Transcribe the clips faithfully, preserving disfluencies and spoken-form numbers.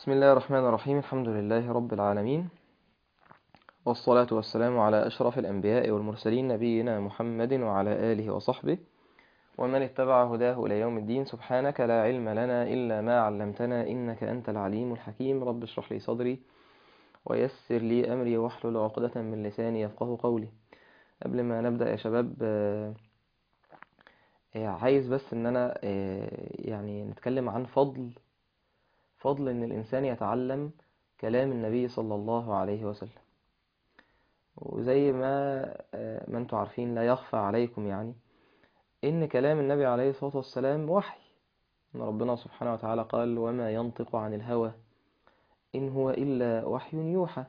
بسم الله الرحمن الرحيم. الحمد لله رب العالمين، والصلاة والسلام على أشرف الأنبياء والمرسلين نبينا محمد وعلى آله وصحبه ومن اتبع هداه إلى يوم الدين. سبحانك لا علم لنا إلا ما علمتنا إنك أنت العليم الحكيم. رب اشرح لي صدري ويسر لي أمري واحلل عقدة من لساني يفقه قولي. قبل ما نبدأ يا شباب، آه، آه، عايز بس إن أنا آه، يعني نتكلم عن فضل فضل إن الإنسان يتعلم كلام النبي صلى الله عليه وسلم. وزي ما آه، ما انتم عارفين، لا يخفى عليكم يعني إن كلام النبي عليه الصلاة والسلام وحي. إن ربنا سبحانه وتعالى قال: وما ينطق عن الهوى إن هو إلا وحي يوحى.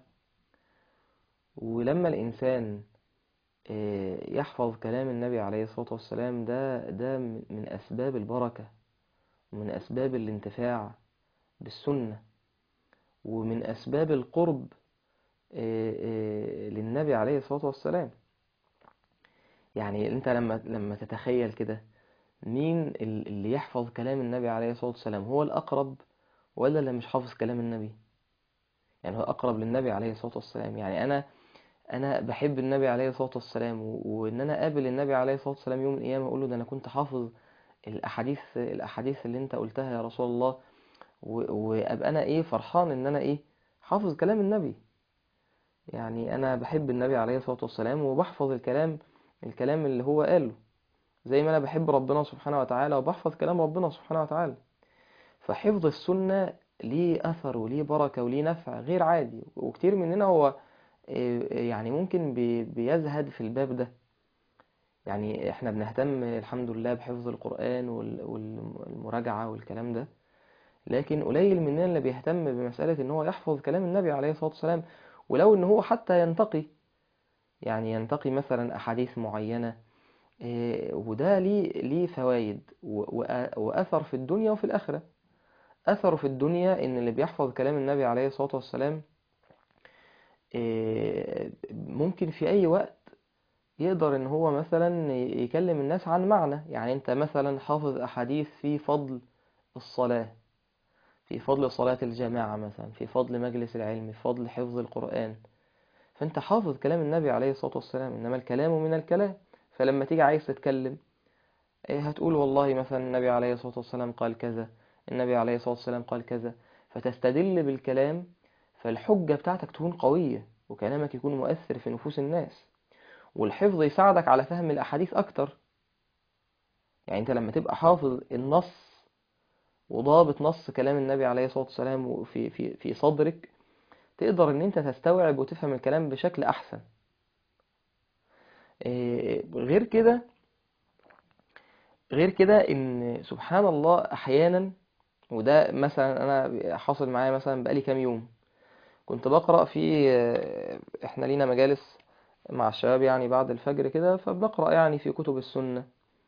ولما الإنسان آه، يحفظ كلام النبي عليه الصلاة والسلام، ده ده من أسباب البركة ومن أسباب الانتفاع بالسنة ومن أسباب القرب آه، آه، للنبي عليه الصلاة والسلام. يعني أنت لما لما تتخيل كده، مين ال- اللي يحفظ كلام النبي عليه الصلاة والسلام؟ هو الأقرب ولا اللي مش حافظ كلام النبي؟ يعني هو أقرب للنبي عليه الصلاة والسلام. يعني أنا أنا بحب النبي عليه الصلاة والسلام، و- وإن أنا أقابل النبي عليه الصلاة والسلام يوم من الأيام أقول له: ده أنا كنت حافظ الأحاديث الأحاديث اللي أنت قلتها يا رسول الله. و- وأبقى أنا إيه فرحان إن أنا إيه حافظ كلام النبي. يعني أنا بحب النبي عليه الصلاة والسلام وبحفظ الكلام الكلام اللي هو قاله، زي ما أنا بحب ربنا سبحانه وتعالى وبحفظ كلام ربنا سبحانه وتعالى. فحفظ السنة ليه أثر وليه بركة وليه نفع غير عادي. وكتير مننا هو آه، يعني ممكن بي- بيزهد في الباب ده. يعني احنا بنهتم الحمد لله بحفظ القرآن وال- والمراجعة والكلام ده، لكن قليل مننا اللي بيهتم بمسألة ان هو يحفظ كلام النبي عليه الصلاة والسلام، ولو ان هو حتى ينتقي، يعني ينتقي مثلا أحاديث معينة. آه، وده ليه ليه فوائد و- وأ- وأثر في الدنيا وفي الآخرة. أثره في الدنيا إن اللي بيحفظ كلام النبي عليه الصلاة والسلام إيه، ممكن في أي وقت يقدر إن هو مثلا يكلم الناس عن معنى. يعني أنت مثلا حافظ أحاديث في فضل الصلاة، في فضل صلاة الجماعة مثلا، في فضل مجلس العلم، في فضل حفظ القرآن. فأنت حافظ كلام النبي عليه الصلاة والسلام، إنما الكلام من الكلام. فلما تيجي عايز تتكلم، إيه، هتقول والله مثلا النبي عليه الصلاة والسلام قال كذا، النبي عليه الصلاة والسلام قال كذا، فتستدل بالكلام. فالحجة بتاعتك تكون قوية وكلامك يكون مؤثر في نفوس الناس، والحفظ يساعدك على فهم الأحاديث أكتر. يعني أنت لما تبقى حافظ النص وضابط نص كلام النبي عليه الصلاة والسلام في في في صدرك، تقدر إن أنت تستوعب وتفهم الكلام بشكل أحسن. إيه، غير كده غير كده إن سبحان الله أحيانا، وده مثلا أنا حاصل معايا مثلا بقالي كام يوم. كنت بقرأ في إحنا لينا مجالس مع الشباب يعني بعد الفجر كده، فبنقرأ يعني في كتب السنة.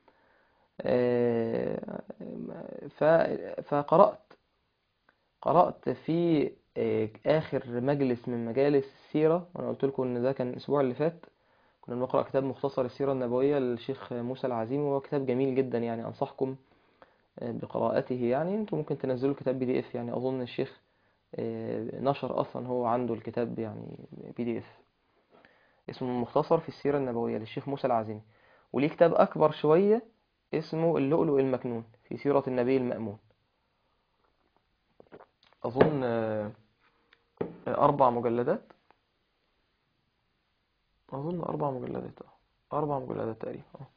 آه، ف- فقرأت قرأت في آه، آخر مجلس من مجالس السيرة، وأنا قلت لكم إن ده كان الأسبوع اللي فات. كنا بنقرأ كتاب مختصر السيرة النبوية للشيخ موسى العزيمي، وهو كتاب جميل جدا، يعني أنصحكم آه، بقراءته. يعني أنتم ممكن تنزلوا الكتاب بي دي إف، يعني أظن الشيخ آه، نشر أصلا هو عنده الكتاب يعني بي دي إف. اسمه مختصر في السيرة النبوية للشيخ موسى العزيمي. وليه كتاب أكبر شوية اسمه اللؤلؤ المكنون في سيرة النبي المأمون. أظن آه، أربع مجلدات. أظن أربع مجلدات أه أربع مجلدات تقريبا أه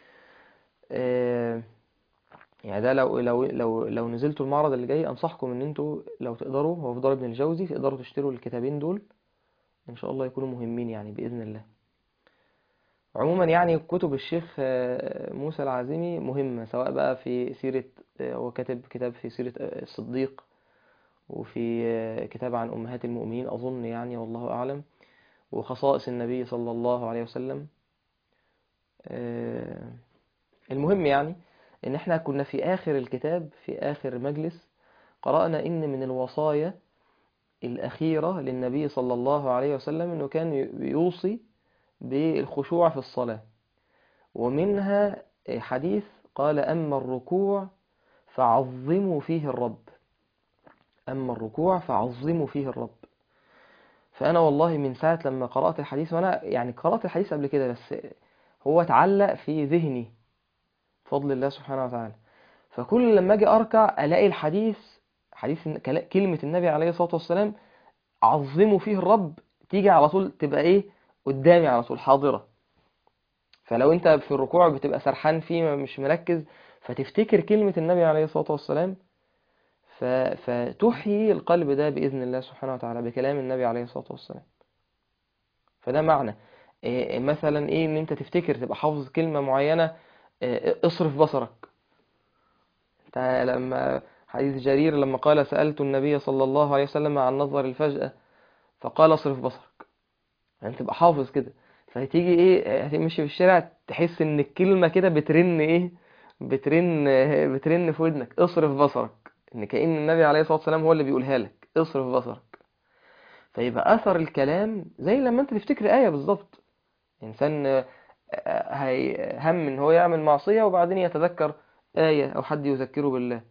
آه، يعني ده لو لو لو لو نزلتوا المعرض اللي جاي، أنصحكم إن أنتوا لو تقدروا، هو في دار ابن الجوزي، تقدروا تشتروا الكتابين دول. إن شاء الله يكونوا مهمين يعني بإذن الله. عموما يعني كتب الشيخ آه، موسى العازمي مهمة، سواء بقى في سيرة، آه، هو كاتب كتاب في سيرة آه، الصديق، وفي آه، كتاب عن أمهات المؤمنين أظن، يعني والله أعلم، وخصائص النبي صلى الله عليه وسلم. آه، المهم يعني إن إحنا كنا في آخر الكتاب، في آخر مجلس، قرأنا إن من الوصايا الأخيرة للنبي صلى الله عليه وسلم إنه كان يوصي بالخشوع في الصلاة. ومنها حديث قال: أما الركوع فعظموا فيه الرب، أما الركوع فعظموا فيه الرب. فأنا والله من ساعة لما قرأت الحديث، وأنا يعني قرأت الحديث قبل كده بس هو اتعلق في ذهني بفضل الله سبحانه وتعالى. فكل لما أجي أركع ألاقي الحديث، حديث كلا- كلمة النبي عليه الصلاة والسلام عظموا فيه الرب، تيجي على طول تبقى إيه قدامي على طول حاضرة. فلو أنت في الركوع بتبقى سرحان فيه مش مركز، فتفتكر كلمة النبي عليه الصلاة والسلام، ف... فتحيي القلب ده بإذن الله سبحانه وتعالى بكلام النبي عليه الصلاة والسلام. فده معنى إيه مثلا ايه ان انت تفتكر تبقى حافظ كلمة معينة. إيه، اصرف بصرك. انت لما حديث جرير لما قال سألت النبي صلى الله عليه وسلم عن نظر الفجأة فقال اصرف بصرك. يعني تبقى حافظ كده، فهتيجي ايه هتمشي في الشارع تحس ان الكلمة كده بترن ايه بترن بترن في ودنك، اصرف بصرك، ان كأن النبي عليه الصلاة والسلام هو اللي بيقولها لك اصرف بصرك. فيبقى اثر الكلام زي لما انت تفتكر آية بالظبط. إنسان آه، هيهم إن هو يعمل معصية وبعدين يتذكر آية أو حد يذكره بالله.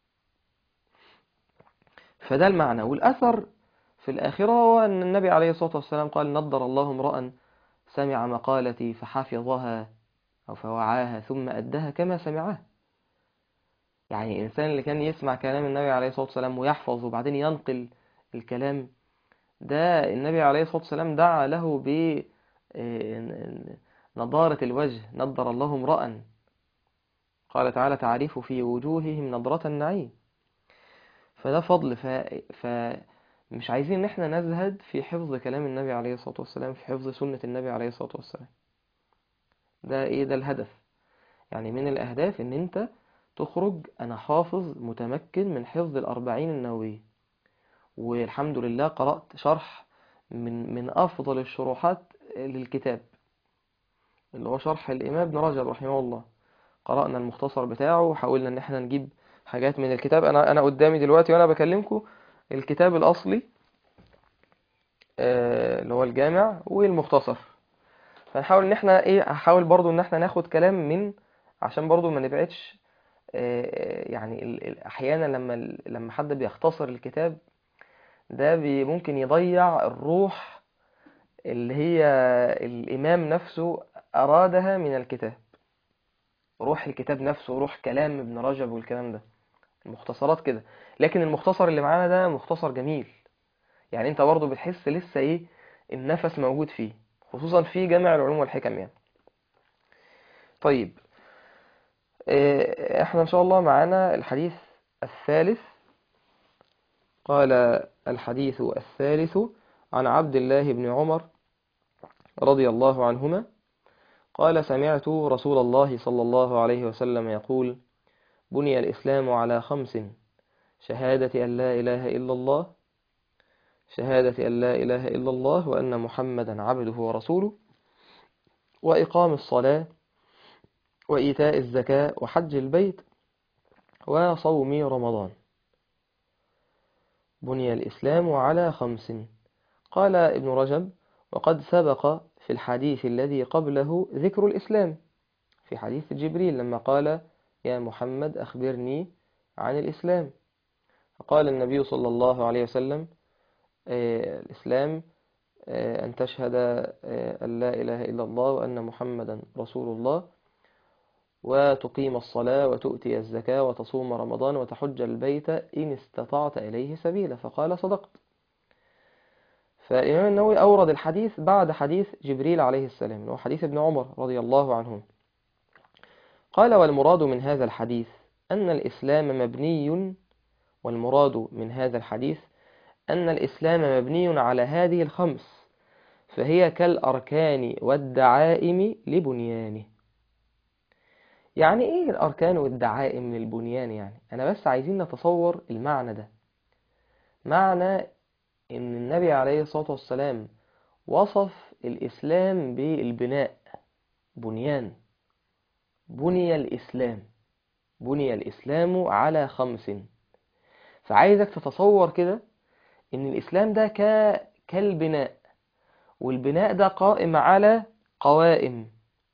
فده المعنى والأثر في الآخرة، هو أن النبي عليه الصلاة والسلام قال نضر الله امرأ سمع مقالتي فحفظها أو فوعاها ثم أدها كما سمعها. يعني الإنسان اللي كان يسمع كلام النبي عليه الصلاة والسلام ويحفظ وبعدين ينقل الكلام ده، النبي عليه الصلاة والسلام دعا له ب آه، نضارة الوجه، نضر الله امرأ. قال تعالى تعرف في وجوههم نضرة النعيم. فده فضل. ف... ف... مش عايزين ان احنا نزهد في حفظ كلام النبي عليه الصلاة والسلام، في حفظ سنة النبي عليه الصلاة والسلام. ده ايه ده الهدف. يعني من الاهداف ان انت تخرج انا حافظ متمكن من حفظ الاربعين النووية. والحمد لله قرأت شرح من من افضل الشروحات للكتاب اللي هو شرح الامام ابن رجب رحمه الله. قرأنا المختصر بتاعه وحاولنا ان احنا نجيب حاجات من الكتاب. انا انا قدامي دلوقتي وانا بكلمكم الكتاب الاصلي آه، اللي هو الجامع والمختصر. فنحاول ان احنا ايه هحاول برضو ان احنا ناخد كلام من، عشان برضو ما نبعدش. آه، يعني ال- ال- احيانا لما ال- لما حد بيختصر الكتاب ده بي ممكن يضيع الروح اللي هي الامام نفسه ارادها من الكتاب، روح الكتاب نفسه، روح كلام ابن رجب والكلام ده. المختصرات كده. لكن المختصر اللي معانا ده مختصر جميل. يعني انت برضه بتحس لسه ايه النفس موجود فيه، خصوصا في جامع العلوم والحكم يعني. طيب اه، احنا ان شاء الله معانا الحديث الثالث. قال الحديث الثالث عن عبد الله بن عمر رضي الله عنهما قال سمعت رسول الله صلى الله عليه وسلم يقول بني الإسلام على خمس: شهادة أن لا إله إلا الله، شهادة أن لا إله إلا الله وأن محمدا عبده ورسوله، وإقام الصلاة، وإيتاء الزكاة، وحج البيت، وصوم رمضان. بني الإسلام على خمس. قال ابن رجب وقد سبق في الحديث الذي قبله ذكر الإسلام في حديث جبريل لما قال يا محمد أخبرني عن الإسلام. فقال النبي صلى الله عليه وسلم آه، الإسلام آه، أن تشهد آه، أن لا إله إلا الله وأن محمدا رسول الله، وتقيم الصلاة، وتؤتي الزكاة، وتصوم رمضان، وتحج البيت إن استطعت إليه سبيلا. فقال صدقت. فالإمام النووي أورد الحديث بعد حديث جبريل عليه السلام وهو حديث ابن عمر رضي الله عنه. قال والمراد من هذا الحديث أن الإسلام مبني والمراد من هذا الحديث أن الإسلام مبني على هذه الخمس، فهي كالأركان والدعائم لبنيانه. يعني إيه الأركان والدعائم للبنيان؟ يعني أنا بس عايزين نتصور المعنى ده. معنى إن النبي عليه الصلاة والسلام وصف الإسلام بالبناء، بنيان. بني الإسلام، بني الإسلام على خمس. فعايزك تتصور كده إن الإسلام ده ك... كالبناء، والبناء ده قائم على قوائم،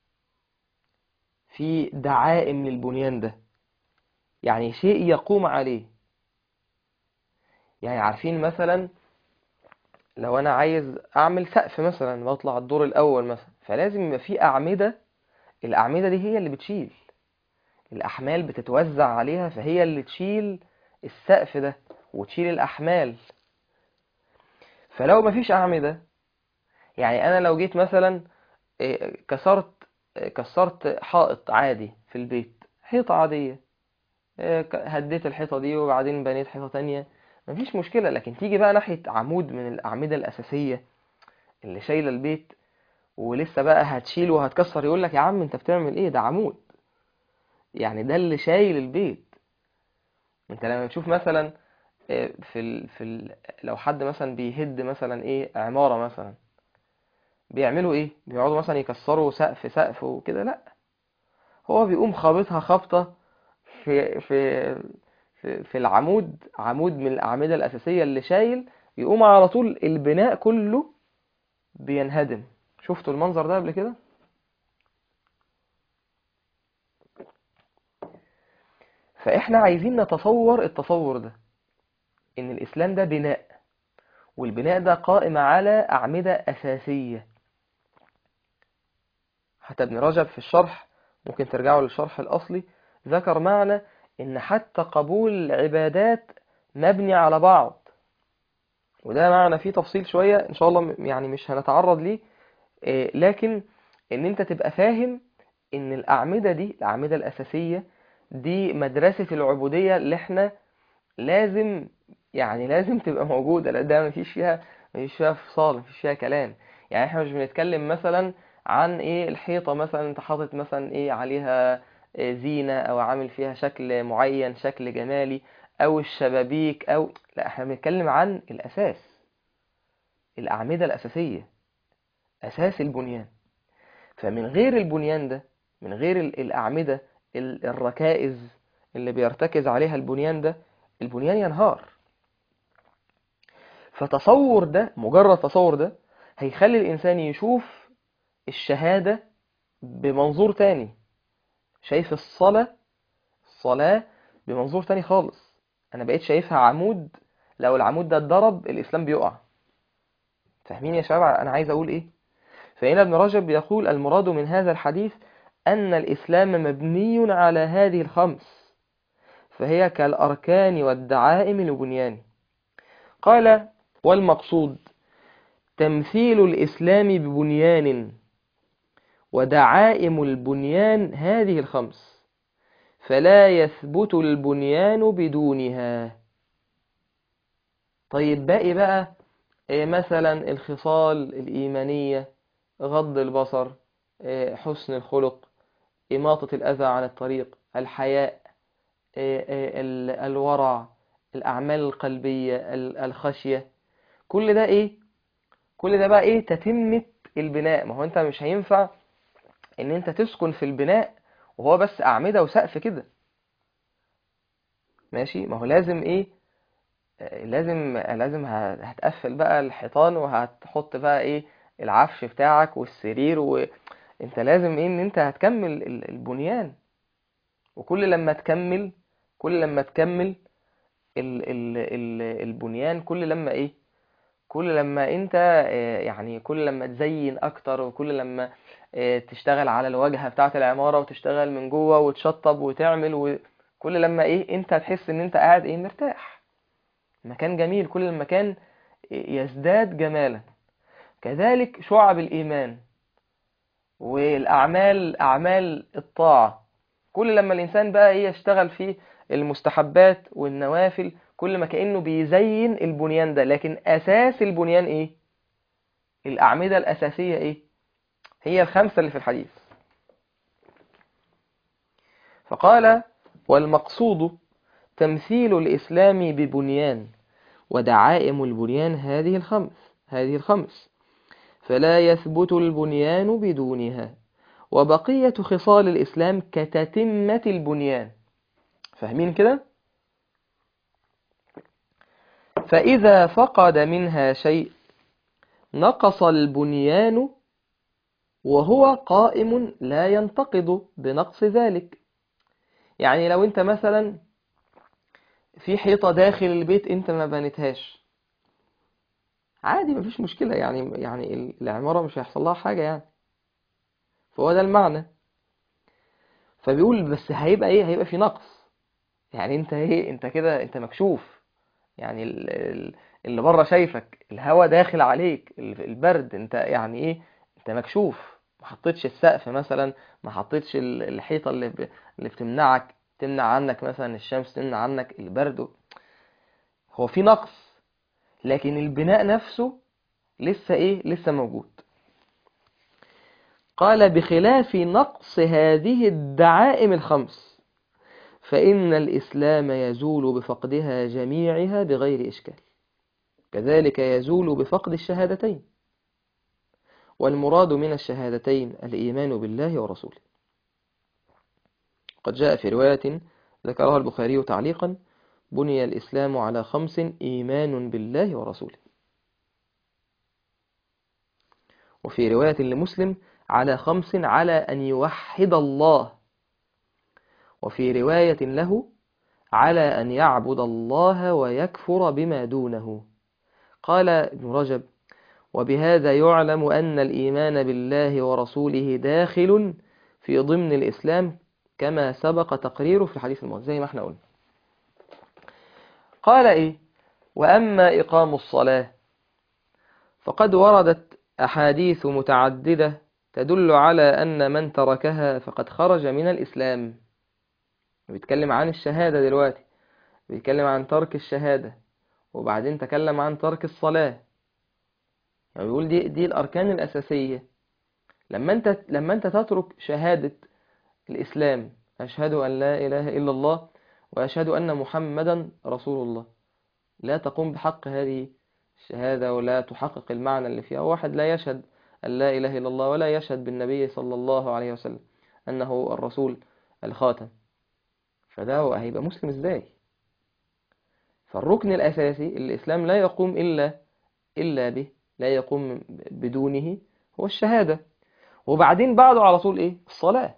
في دعائم للبنيان ده، يعني شيء يقوم عليه. يعني عارفين مثلا لو انا عايز اعمل سقف مثلا، بطلع الدور الاول مثلا، فلازم يبقى في اعمدة. الاعمدة دي هي اللي بتشيل الاحمال، بتتوزع عليها، فهي اللي تشيل السقف ده وتشيل الاحمال. فلو مفيش اعمدة، يعني انا لو جيت مثلا إيه، كسرت إيه، كسرت حائط عادي في البيت، حيطة عادية، إيه، ك- هديت الحيطة دي وبعدين بنيت حيطة تانية، مفيش مشكلة. لكن تيجي بقى ناحية عمود من الأعمدة الأساسية اللي شايلة البيت، ولسه بقى هتشيل وهتكسر، يقول لك يا عم انت بتعمل ايه؟ ده عمود، يعني ده اللي شايل البيت. انت لما تشوف مثلا إيه، في ال... في ال... لو حد مثلا بيهد مثلا ايه عمارة مثلا، بيعملوا ايه؟ بيقعدوا مثلا يكسروا سقف سقف وكده؟ لا، هو بيقوم خابطها خبطة في في في في العمود، عمود من الأعمدة الأساسية اللي شايل، يقوم على طول البناء كله بينهدم. شفتوا المنظر ده قبل كده؟ فإحنا عايزين نتصور التصور ده، إن الإسلام ده بناء، والبناء ده قائم على أعمدة أساسية. حتى ابن رجب في الشرح، ممكن ترجعوا للشرح الأصلي، ذكر معنى إن حتى قبول العبادات مبني على بعض. وده معنى فيه تفصيل شوية إن شاء الله، م- يعني مش هنتعرض ليه. آه، لكن إن أنت تبقى فاهم إن الأعمدة دي، الأعمدة الأساسية دي، مدرسة العبودية اللي إحنا لازم، يعني لازم تبقى موجودة. لا، ده مفيش فيها مفيش فيها فصال، مفيش فيها كلام. يعني إحنا مش بنتكلم مثلا عن إيه الحيطة مثلا أنت حاطط مثلا إيه عليها آه، زينة، أو عامل فيها شكل معين، شكل جمالي، أو الشبابيك، أو لا، إحنا بنتكلم عن الأساس، الأعمدة الأساسية، أساس البنيان. فمن غير البنيان ده، من غير ال- الأعمدة، ال- الركائز اللي بيرتكز عليها البنيان ده، البنيان ينهار. فتصور ده، مجرد تصور ده، هيخلي الإنسان يشوف الشهادة بمنظور تاني، شايف الصلاة الصلاة بمنظور تاني خالص. أنا بقيت شايفها عمود، لو العمود ده اتضرب الإسلام بيقع. فاهمين يا شباب أنا عايز أقول إيه؟ فهنا ابن رجب يقول: المراد من هذا الحديث أن الإسلام مبني على هذه الخمس، فهي كالأركان والدعائم لبنيانه. قال: والمقصود تمثيل الإسلام ببنيان، ودعائم البنيان هذه الخمس، فلا يثبت البنيان بدونها. طيب باقي بقى إيه؟ مثلا الخصال الإيمانية، غض البصر، إيه، حسن الخلق، إماطة الأذى عن الطريق، الحياء، إيه، إيه، ال- الورع، الأعمال القلبية، ال- الخشية. كل ده إيه؟ كل ده بقى إيه؟ تتمة البناء. ما هو أنت مش هينفع إن أنت تسكن في البناء وهو بس أعمدة وسقف كده، ماشي؟ ما هو لازم إيه؟ آه، لازم لازم ه- هتقفل بقى الحيطان، وهتحط بقى إيه؟ العفش بتاعك والسرير، وأنت لازم إيه؟ إن أنت هتكمل ال- البنيان. وكل لما تكمل كل لما تكمل ال ال ال البنيان، كل لما ايه كل لما انت آه، يعني كل لما تزين اكتر، وكل لما آه، تشتغل على الواجهة بتاعة العمارة، وتشتغل من جوه وتشطب وتعمل، وكل لما ايه انت هتحس ان انت قاعد ايه مرتاح، مكان جميل، كل المكان يزداد جمالا. كذلك شعب الإيمان والأعمال، أعمال الطاعة، كل لما الإنسان بقى إيه يشتغل في المستحبات والنوافل، كل ما كأنه بيزين البنيان ده. لكن أساس البنيان إيه؟ الأعمدة الأساسية إيه؟ هي الخمسة اللي في الحديث. فقال: والمقصود تمثيل الإسلام ببنيان، ودعائم البنيان هذه الخمس هذه الخمس فلا يثبت البنيان بدونها، وبقية خصال الإسلام كتتمة البنيان. فاهمين كده؟ فإذا فقد منها شيء نقص البنيان، وهو قائم لا ينتقض بنقص ذلك. يعني لو انت مثلا في حيطة داخل البيت انت ما بنيتهاش، عادي مفيش مشكلة، يعني يعني ال- العمارة مش هيحصل لها حاجة يعني. فهو ده المعنى. فبيقول بس هيبقى ايه، هيبقى في نقص. يعني انت ايه، انت كده انت مكشوف، يعني ال- ال- اللي بره شايفك، الهواء داخل عليك، ال- البرد، انت يعني ايه، انت مكشوف. ما حطيتش السقف مثلا، ما حطيتش ال- الحيطة اللي ب... اللي بتمنعك، تمنع عنك مثلا الشمس، تمنع عنك البرد. هو في نقص، لكن البناء نفسه لسه ايه، لسه موجود. قال بخلاف نقص هذه الدعائم الخمس فإن الإسلام يزول بفقدها جميعها بغير إشكال، كذلك يزول بفقد الشهادتين، والمراد من الشهادتين الإيمان بالله ورسوله. قد جاء في رواية ذكرها البخاري تعليقا: بني الإسلام على خمس: إيمان بالله ورسوله. وفي رواية لمسلم: على خمس: على أن يوحد الله. وفي رواية له: على أن يعبد الله ويكفر بما دونه. قال ابن رجب: وبهذا يعلم أن الإيمان بالله ورسوله داخل في ضمن الإسلام، كما سبق تقريره في الحديث الماضي زي ما احنا قلنا. قال إيه؟ وأما إقام الصلاة فقد وردت أحاديث متعددة تدل على أن من تركها فقد خرج من الإسلام. بيتكلم عن الشهادة دلوقتي، بيتكلم عن ترك الشهادة، وبعدين تكلم عن ترك الصلاة. يعني بيقول دي دي الأركان الأساسية. لما أنت لما أنت تترك شهادة الإسلام، أشهد أن لا إله إلا الله وأشهد أن محمدا رسول الله، لا تقوم بحق هذه الشهادة ولا تحقق المعنى اللي فيها. واحد لا يشهد أن لا إله إلا الله ولا يشهد بالنبي صلى الله عليه وسلم أنه الرسول الخاتم، فده هو هيبقى مسلم إزاي؟ فالركن الأساسي الإسلام لا يقوم إلا إلا به، لا يقوم بدونه، هو الشهادة. وبعدين بعده على طول إيه؟ الصلاة.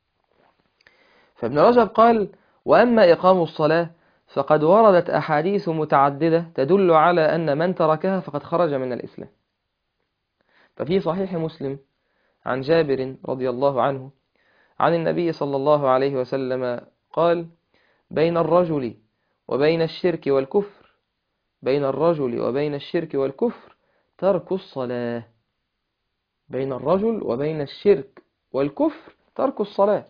فابن رجب قال: وأما إقام الصلاة فقد وردت أحاديث متعددة تدل على أن من تركها فقد خرج من الإسلام. ففي صحيح مسلم عن جابر رضي الله عنه عن النبي صلى الله عليه وسلم قال: بين الرجل وبين الشرك والكفر بين الرجل وبين الشرك والكفر ترك الصلاة. بين الرجل وبين الشرك والكفر ترك الصلاة.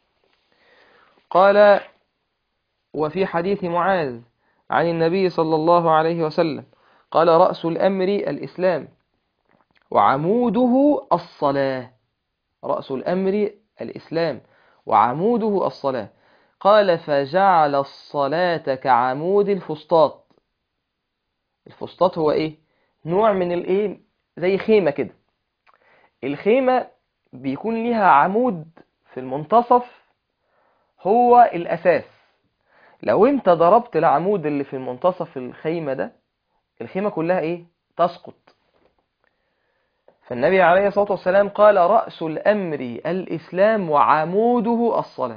قال: وفي حديث معاذ عن النبي صلى الله عليه وسلم قال: رأس الأمر الإسلام وعموده الصلاة. رأس الأمر الإسلام وعموده الصلاة. قال: فجعل الصلاة كعمود الفسطاط. الفسطاط هو إيه؟ نوع من الإيه، زي خيمة كده. الخيمة بيكون ليها عمود في المنتصف هو الأساس. لو انت ضربت العمود اللي في المنتصف الخيمة ده، الخيمة كلها ايه؟ تسقط. فالنبي عليه الصلاة والسلام قال: رأس الأمر الإسلام وعموده الصلاة.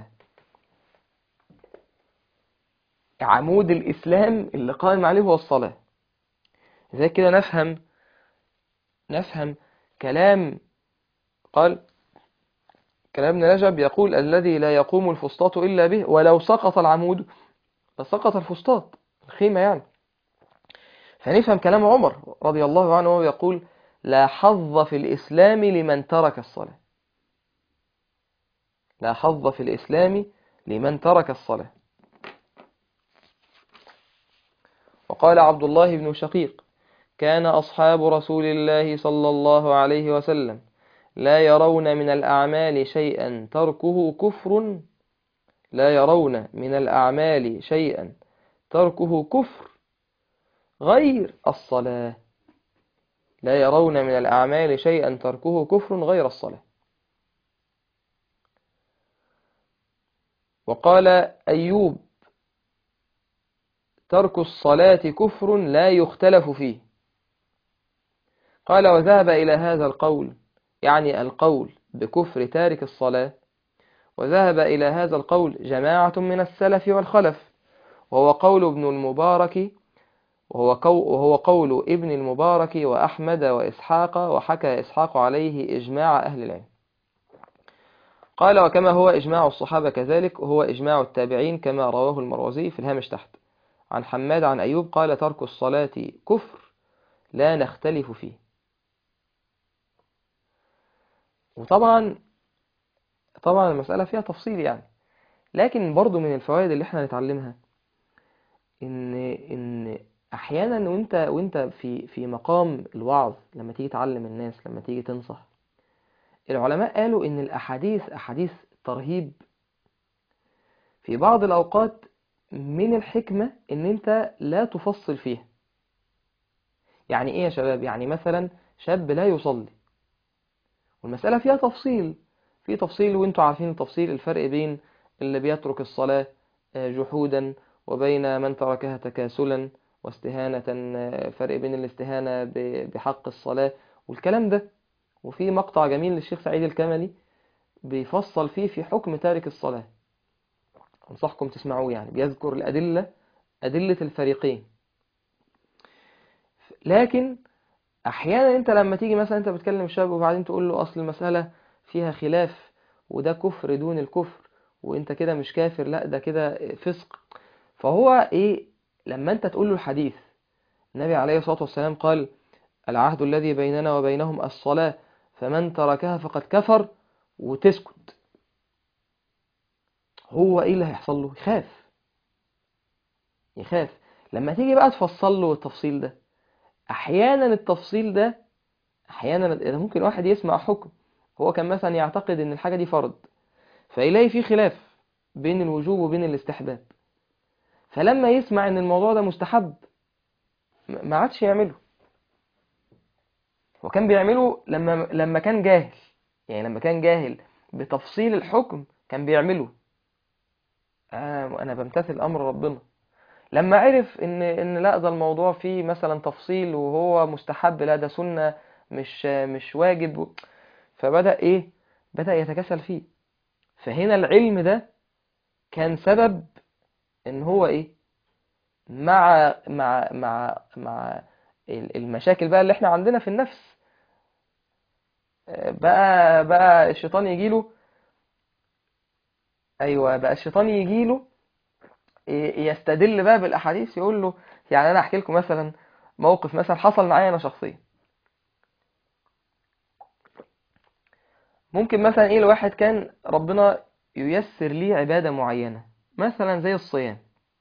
عمود الإسلام اللي قائم عليه هو الصلاة. زي كده نفهم نفهم كلام قال كلام ابن رجب يقول: الذي لا يقوم الفسطاط إلا به، ولو سقط العمود لسقط الفسطاط، الخيمة يعني. فنفهم كلام عمر رضي الله عنه وهو يقول: لا حظ في الإسلام لمن ترك الصلاة. لا حظ في الإسلام لمن ترك الصلاة. وقال عبد الله بن شقيق: كان أصحاب رسول الله صلى الله عليه وسلم لا يرون من الأعمال شيئا تركه كفر لا يرون من الأعمال شيئا تركه كفر غير الصلاة. لا يرون من الأعمال شيئا تركه كفر غير الصلاة. وقال أيوب: ترك الصلاة كفر لا يختلف فيه. قال: وذهب إلى هذا القول، يعني القول بكفر تارك الصلاة، وذهب إلى هذا القول جماعة من السلف والخلف، وهو قول ابن المبارك وهو قول, وهو قول ابن المبارك وأحمد وإسحاق، وحكى إسحاق عليه إجماع أهل العلم. قال وكما هو إجماع الصحابة كذلك وهو إجماع التابعين كما رواه المروزي في الهامش تحت عن حماد عن أيوب قال ترك الصلاة كفر لا نختلف فيه. وطبعا طبعا المسألة فيها تفصيل يعني، لكن برضو من الفوائد اللي احنا نتعلمها ان ان احيانا وانت وانت في في مقام الوعظ، لما تيجي تعلم الناس، لما تيجي تنصح، العلماء قالوا ان الاحاديث احاديث ترهيب في بعض الاوقات من الحكمة ان انت لا تفصل فيها. يعني ايه يا شباب؟ يعني مثلا شاب لا يصلي والمسألة فيها تفصيل، في تفصيل وانتوا عارفين التفصيل، الفرق بين اللي بيترك الصلاة جحودا وبين من تركها تكاسلا واستهانة، فرق بين الاستهانة بحق الصلاة والكلام ده. وفي مقطع جميل للشيخ سعيد الكملي بيفصل فيه في حكم تارك الصلاة، أنصحكم تسمعوه، يعني بيذكر الأدلة، أدلة الفريقين. لكن أحيانا أنت لما تيجي مثلا أنت بتكلم شاب وبعدين تقول له أصل المسألة فيها خلاف وده كفر دون الكفر وأنت كده مش كافر، لا ده كده فسق. فهو إيه لما أنت تقول له الحديث، النبي عليه الصلاة والسلام قال العهد الذي بيننا وبينهم الصلاة فمن تركها فقد كفر، وتسكت، هو إيه اللي هيحصل له؟ يخاف يخاف لما تيجي بقى تفصل له التفصيل ده. أحيانا التفصيل ده أحيانا ممكن واحد يسمع حكم هو كان مثلا يعتقد ان الحاجة دي فرض، فيلاقي فيه خلاف بين الوجوب وبين الاستحباب، فلما يسمع ان الموضوع ده مستحب ما عادش يعمله. وكان بيعمله لما لما كان جاهل، يعني لما كان جاهل بتفصيل الحكم كان بيعمله، آه انا بمتثل امر ربنا. لما عرف ان ان لا ده الموضوع فيه مثلا تفصيل وهو مستحب، لا ده سنة مش مش واجب، فبدأ ايه بدأ يتكاسل فيه. فهنا العلم ده كان سبب ان هو ايه مع مع مع مع المشاكل بقى اللي احنا عندنا في النفس، بقى بقى الشيطان يجيله. ايوه بقى الشيطان يجيله يستدل بقى بالاحاديث، يقول له يعني انا احكي لكم مثلا موقف مثلا حصل معايا انا شخصيا. ممكن مثلا ايه الواحد كان ربنا ييسر ليه عبادة معينة مثلا زي الصيام،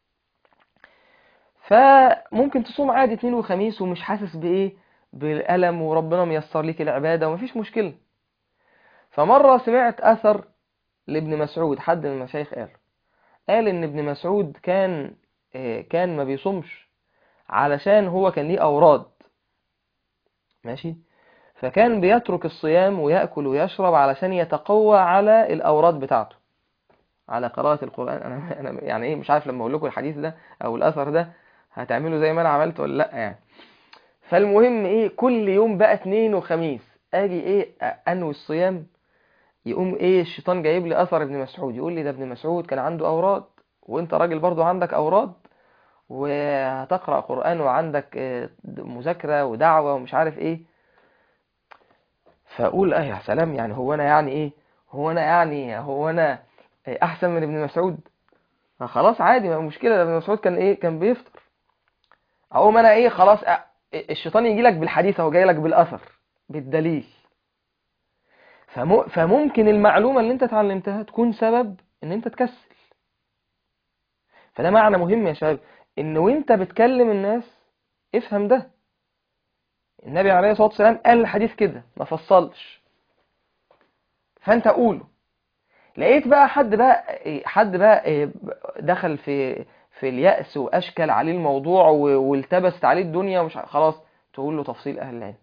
فممكن تصوم عادي اثنين وخميس ومش حاسس بايه بالألم، وربنا ميسر ليك العبادة ومفيش مشكلة. فمرة سمعت أثر لابن مسعود، حد من المشايخ قال قال إن ابن مسعود كان كان ما بيصومش علشان هو كان ليه أوراد، ماشي، فكان بيترك الصيام ويأكل ويشرب علشان يتقوى على الأوراد بتاعته، على قراءة القرآن. أنا أنا يعني إيه مش عارف لما أقول لكم الحديث ده أو الأثر ده هتعملوا زي ما أنا عملت ولا لأ يعني. فالمهم إيه كل يوم بقى اثنين وخميس أجي إيه أنوي الصيام، يقوم ايه الشيطان جايب لي اثر ابن مسعود، يقول لي ده ابن مسعود كان عنده اوراد وانت راجل برضو عندك اوراد وهتقرأ قرآن وعندك مذاكرة ودعوة ومش عارف ايه. فاقول اه يا سلام، يعني هو انا يعني ايه هو انا يعني هو انا احسن من ابن مسعود؟ خلاص عادي ما مشكلة، ابن مسعود كان ايه كان بيفطر. اقوم انا ايه خلاص الشيطان يجي لك بالحديث اهو جاي لك بالاثر بالدليل. فممكن المعلومة اللي انت اتعلمتها تكون سبب ان انت تكسل. فده معنى مهم يا شباب، ان وانت بتكلم الناس افهم ده. النبي عليه الصلاة والسلام قال الحديث كده ما فصلش، فانت قوله. لقيت بقى حد بقى حد بقى دخل في في اليأس واشكل عليه الموضوع والتبست عليه الدنيا ومش خلاص تقول له تفصيل اهل العلم.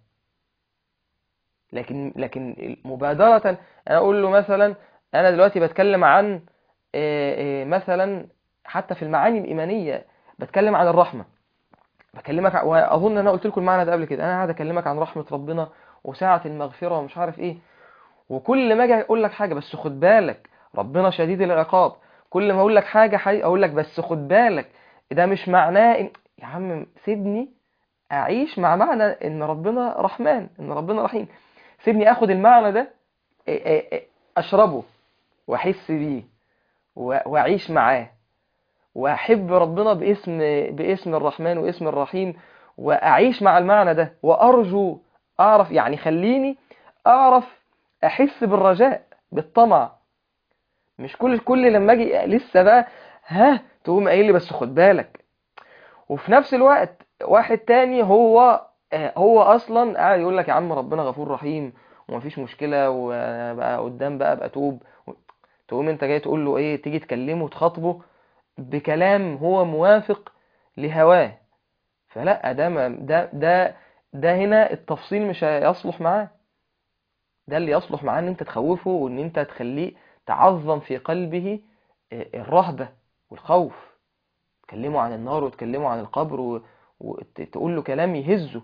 لكن لكن مبادرة انا اقول له مثلا انا دلوقتي بتكلم عن مثلا حتى في المعاني الإيمانية بتكلم عن الرحمة، بكلمك ع- واظن انا قلت لكم المعنى ده قبل كده، انا قاعد اكلمك عن رحمة ربنا وسعة المغفرة ومش عارف ايه، وكل ما اجي اقول لك حاجة بس خد بالك ربنا شديد العقاب، كل ما اقول لك حاجة حي اقول لك بس خد بالك ده مش معناه إن... يا عم سيبني أعيش مع معنى إن ربنا رحمن، إن ربنا رحيم. سيبني أخد المعنى ده، أشربه وأحس بيه وأعيش معاه وأحب ربنا باسم باسم الرحمن واسم الرحيم، وأعيش مع المعنى ده وأرجو أعرف، يعني خليني أعرف أحس بالرجاء بالطمع. مش كل كل لما أجي لسه بقى ها تقوم قايل لي بس خد بالك. وفي نفس الوقت واحد تاني هو هو أصلا قاعد يقول لك يا عم ربنا غفور رحيم ومفيش مشكلة وبقى قدام بقى بقى توب. تقوم انت جاي تقول له ايه، تيجي تكلمه وتخاطبه بكلام هو موافق لهواه. فلا ده ما ده ده ده هنا التفصيل مش هيصلح معاه. ده اللي يصلح معاه ان انت تخوفه وان انت تخليه تعظم في قلبه الرهبة والخوف. تكلمه عن النار وتكلمه عن القبر وتقول له كلام يهزه.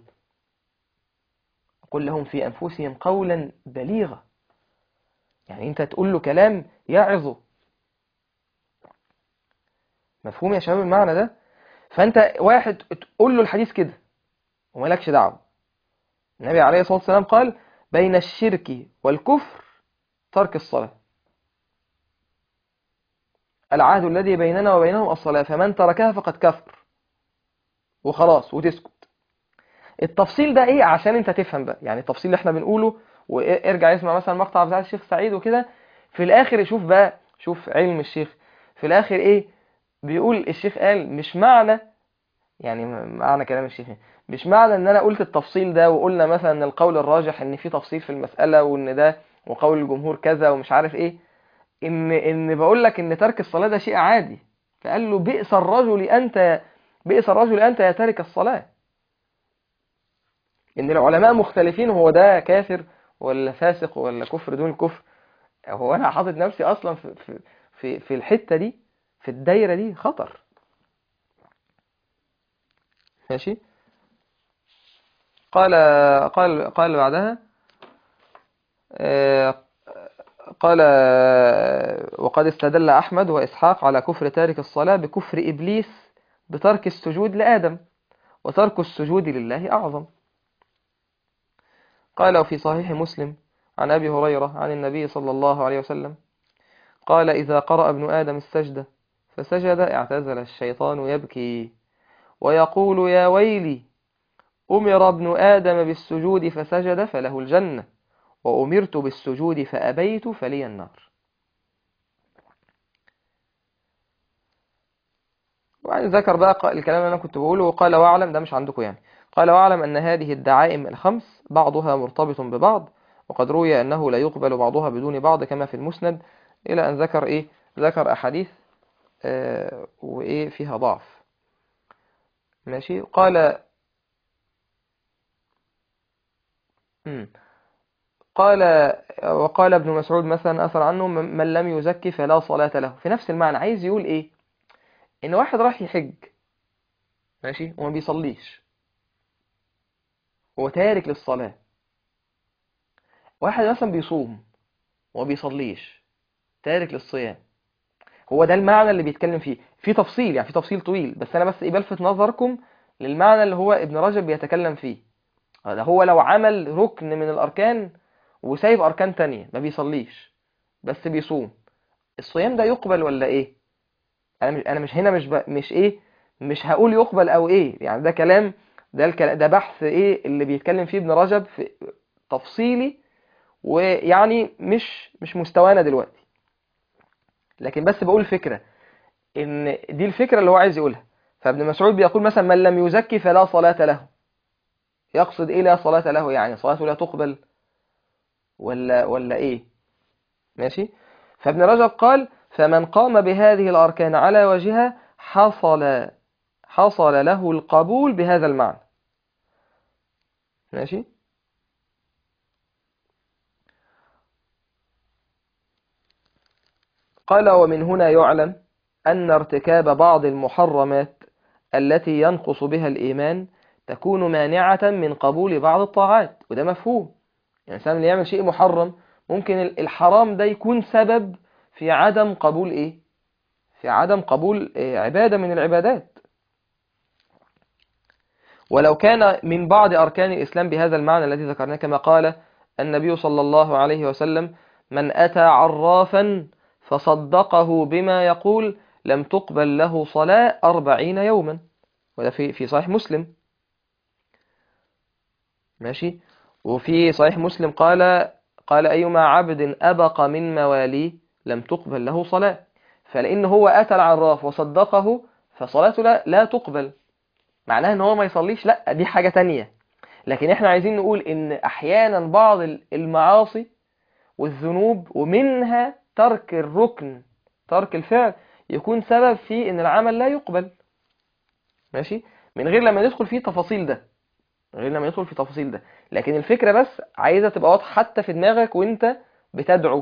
قل لهم في أنفسهم قولا بليغا، يعني انت تقول له كلام يعظه. مفهوم يا شباب المعنى ده؟ فانت واحد تقول له الحديث كده ومالكش دعوه. النبي عليه الصلاة والسلام قال بين الشرك والكفر ترك الصلاة، العهد الذي بيننا وبينهم الصلاة فمن تركها فقد كفر، وخلاص وتسكت. التفصيل ده ايه عشان انت تفهم بقى، يعني التفصيل اللي احنا بنقوله، وارجع اسمع مثلا مقطع بتاع الشيخ سعيد وكده، في الاخر شوف بقى، شوف علم الشيخ في الاخر ايه بيقول. الشيخ قال مش معنى، يعني معنى كلام الشيخ مش معنى ان انا قلت التفصيل ده وقلنا مثلا ان القول الراجح ان في تفصيل في المسألة وان ده وقول الجمهور كذا ومش عارف ايه، ان ان بقول لك ان ترك الصلاة ده شيء عادي. فقال له بئس الرجل انت، بئس الرجل انت يا تارك الصلاة. ان العلماء مختلفين هو ده كافر ولا فاسق ولا كفر دون الكفر. هو انا حاطط نفسي اصلا في في في, في الحتة دي، في الدايرة دي خطر. ماشي. قال قال قال بعدها آه، قال وقد استدل أحمد وإسحاق على كفر تارك الصلاة بكفر إبليس بترك السجود لآدم، وترك السجود لله أعظم. قال وفي صحيح مسلم عن أبي هريرة عن النبي صلى الله عليه وسلم قال إذا قرأ ابن آدم السجدة فسجد اعتزل الشيطان يبكي ويقول يا ويلي أمر ابن آدم بالسجود فسجد فله الجنة وأمرت بالسجود فأبيت فلي النار. وبعدين ذكر بقى الكلام اللي أنا كنت بقوله وقال واعلم، ده مش عندكم يعني، قال واعلم أن هذه الدعائم الخمس بعضها مرتبط ببعض، وقد روي أنه لا يقبل بعضها بدون بعض كما في المسند، إلى أن ذكر إيه، ذكر أحاديث آه وإيه فيها ضعف. ماشي. قال مم. قال وقال ابن مسعود مثلا أثر عنه من لم يزكي فلا صلاة له. في نفس المعنى عايز يقول إيه، إن واحد راح يحج ماشي وما بيصليش، هو تارك للصلاة. واحد مثلا بيصوم وما بيصليش، تارك للصيام. هو ده المعنى اللي بيتكلم فيه، في تفصيل يعني في تفصيل طويل، بس انا بس ايه بلفت نظركم للمعنى اللي هو ابن رجب بيتكلم فيه. ده هو لو عمل ركن من الاركان وسايب اركان تانية ما بيصليش بس بيصوم، الصيام ده يقبل ولا ايه؟ انا مش انا مش هنا مش ب... مش ايه مش هقول يقبل او ايه، يعني ده كلام، ده الكلام ده بحث ايه اللي بيتكلم فيه ابن رجب في تفصيلي، ويعني مش مش مستوانا دلوقتي، لكن بس بقول فكرة ان دي الفكرة اللي هو عايز يقولها. فابن مسعود بيقول مثلا من لم يزكي فلا صلاة له، يقصد ايه لا صلاة له؟ يعني صلاته لا تقبل ولا ولا ايه؟ ماشي. فابن رجب قال فمن قام بهذه الاركان على وجهها حصل حصل له القبول بهذا المعنى. ماشي. قال ومن هنا يعلم أن ارتكاب بعض المحرمات التي ينقص بها الإيمان تكون مانعة من قبول بعض الطاعات. وده مفهوم، يعني الإنسان اللي يعمل شيء محرم ممكن الحرام ده يكون سبب في عدم قبول إيه؟ في عدم قبول إيه؟ عبادة من العبادات. ولو كان من بعض أركان الإسلام بهذا المعنى الذي ذكرناه، كما قال النبي صلى الله عليه وسلم: من أتى عرافا فصدقه بما يقول لم تقبل له صلاة أربعين يوما. وده في في صحيح مسلم. ماشي. وفي صحيح مسلم قال قال أيما عبد أبق من مواليه لم تقبل له صلاة. فلأن هو أتى العراف وصدقه فصلاته لا, لا تقبل. معناها ان هو ما يصليش؟ لا، دي حاجة تانية. لكن احنا عايزين نقول ان احيانا بعض المعاصي والذنوب ومنها ترك الركن، ترك الفعل، يكون سبب في ان العمل لا يقبل. ماشي. من غير لما ندخل في تفاصيل ده، من غير لما ندخل في تفاصيل ده. لكن الفكرة بس عايزة تبقى واضحة حتى في دماغك وانت بتدعو.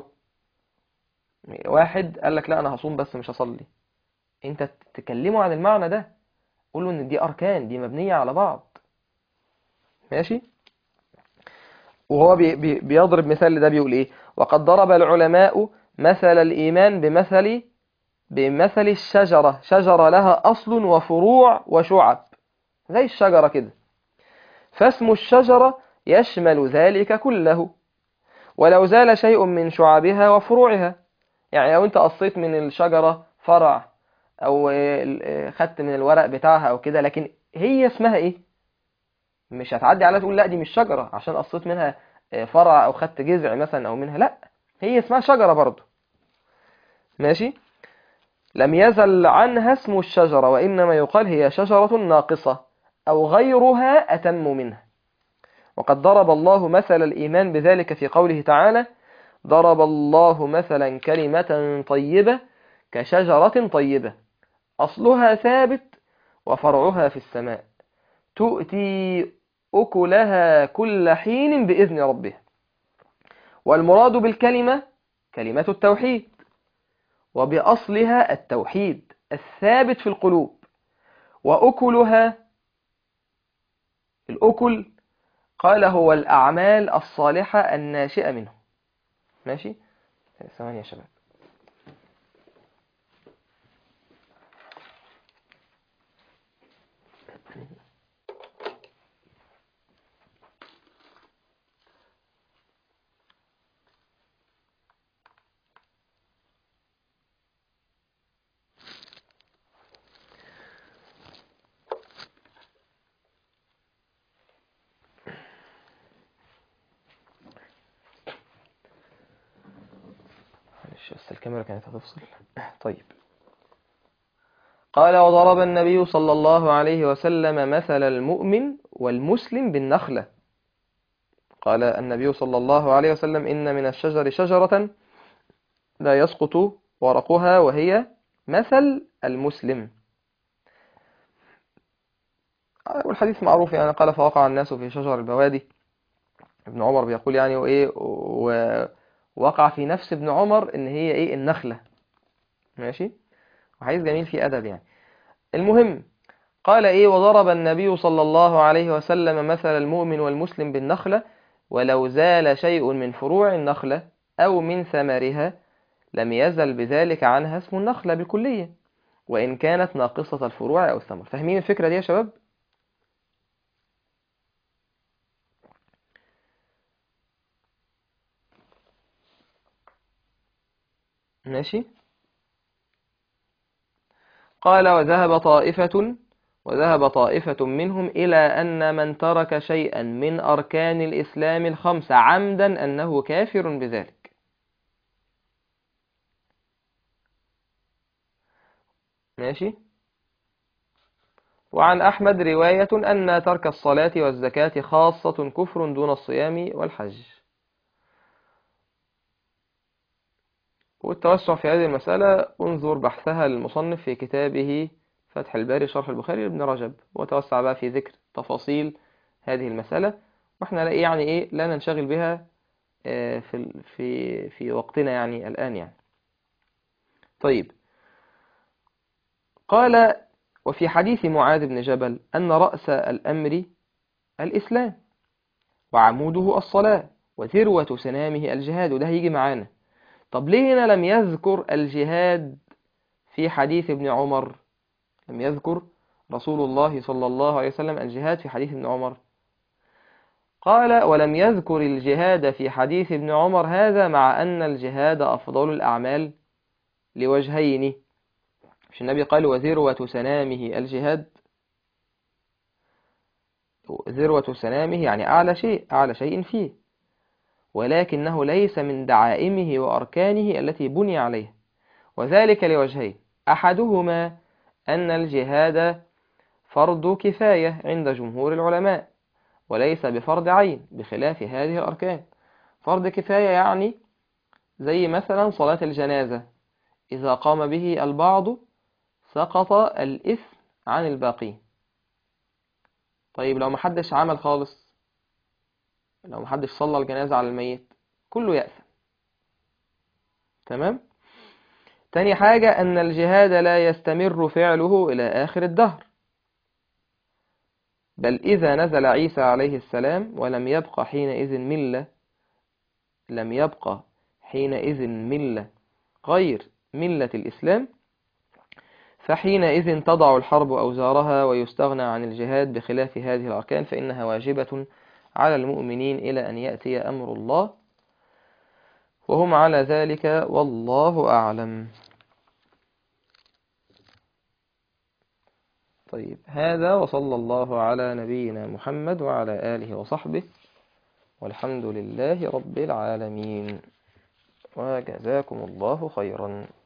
واحد قال لك لا انا هصوم بس مش هصلي، انت تكلمه عن المعنى ده، قول له ان دي اركان، دي مبنية على بعض. ماشي. وهو بي بي بيضرب مثال لده، بيقول ايه: وقد ضرب العلماء مثل الإيمان بمثل بمثل الشجرة، شجرة لها أصل وفروع وشعب، زي الشجرة كده. فاسم الشجرة يشمل ذلك كله، ولو زال شيء من شعبها وفروعها. يعني لو انت قصيت من الشجرة فرع او خدت من الورق بتاعها او كده، لكن هي اسمها ايه؟ مش هتعدي عليها تقول لا دي مش شجرة عشان قصيت منها فرع او خدت جذع مثلا او منها، لا، هي اسمها شجرة برضو. ماشي. لم يزل عنها اسم الشجرة، وإنما يقال هي شجرة ناقصة أو غيرها أتم منها. وقد ضرب الله مثل الإيمان بذلك في قوله تعالى: ضرب الله مثلا كلمة طيبة كشجرة طيبة أصلها ثابت وفرعها في السماء تؤتي أكلها كل حين بإذن ربها. والمراد بالكلمة كلمة التوحيد، وبأصلها التوحيد الثابت في القلوب. وأكلها، الأكل قال هو الأعمال الصالحة الناشئة منه. ماشي. ثواني يا شباب. معلش بس الكاميرا كانت هتفصل. طيب. قال: وضرب النبي صلى الله عليه وسلم مثل المؤمن والمسلم بالنخلة. قال النبي صلى الله عليه وسلم: إن من الشجر شجرة لا يسقط ورقها وهي مثل المسلم. والحديث معروف يعني. قال: فوقع الناس في شجر البوادي. ابن عمر بيقول يعني وإيه، ووقع في نفس ابن عمر إن هي إيه، النخلة. ماشي. وحديث جميل فيه أدب يعني. المهم، قال إيه: وضرب النبي صلى الله عليه وسلم مثل المؤمن والمسلم بالنخلة، ولو زال شيء من فروع النخلة أو من ثمرها لم يزل بذلك عنها اسم النخلة بالكلية، وإن كانت ناقصة الفروع أو الثمر. فاهمين الفكرة دي يا شباب؟ ماشي. قال: وذهب طائفة وذهب طائفة منهم إلى أن من ترك شيئا من أركان الإسلام الخمسة عمدا أنه كافر بذلك. ماشي. وعن أحمد رواية أن ترك الصلاة والزكاة خاصة كفر دون الصيام والحج. والتوسع في هذه المسألة انظر بحثها للمصنف في كتابه فتح الباري شرح البخاري لابن رجب، وتوسع بقى في ذكر تفاصيل هذه المسألة، واحنا لا يعني ايه لا ننشغل بها في في في وقتنا يعني الآن يعني. طيب. قال: وفي حديث معاذ بن جبل أن رأس الأمر الإسلام، وعموده الصلاة، وذروة سنامه الجهاد. وده هيجي معانا. طب ليه هنا لم يذكر الجهاد في حديث ابن عمر؟ لم يذكر رسول الله صلى الله عليه وسلم الجهاد في حديث ابن عمر؟ قال: ولم يذكر الجهاد في حديث ابن عمر هذا، مع أن الجهاد أفضل الأعمال لوجهين. مش النبي قال: وذروة سنامه الجهاد؟ ذروة سنامه يعني أعلى شيء، أعلى شيء فيه، ولكنه ليس من دعائمه وأركانه التي بني عليها، وذلك لوجهين: أحدهما أن الجهاد فرض كفاية عند جمهور العلماء، وليس بفرض عين بخلاف هذه الأركان. فرض كفاية يعني زي مثلا صلاة الجنازة، إذا قام به البعض سقط الإثم عن الباقين. طيب لو محدش عمل خالص، لو محدش صلى الجنازة على الميت، كله يأثم. تمام؟ تاني حاجة أن الجهاد لا يستمر فعله إلى آخر الدهر، بل إذا نزل عيسى عليه السلام ولم يبقى حينئذ ملة لم يبقى حينئذ ملة غير ملة الإسلام، فحينئذ تضع الحرب أوزارها ويستغنى عن الجهاد، بخلاف هذه الأركان فإنها واجبة على المؤمنين إلى أن يأتي أمر الله، وهم على ذلك، والله أعلم. طيب، هذا وصلى الله على نبينا محمد وعلى آله وصحبه، والحمد لله رب العالمين، وجزاكم الله خيرا.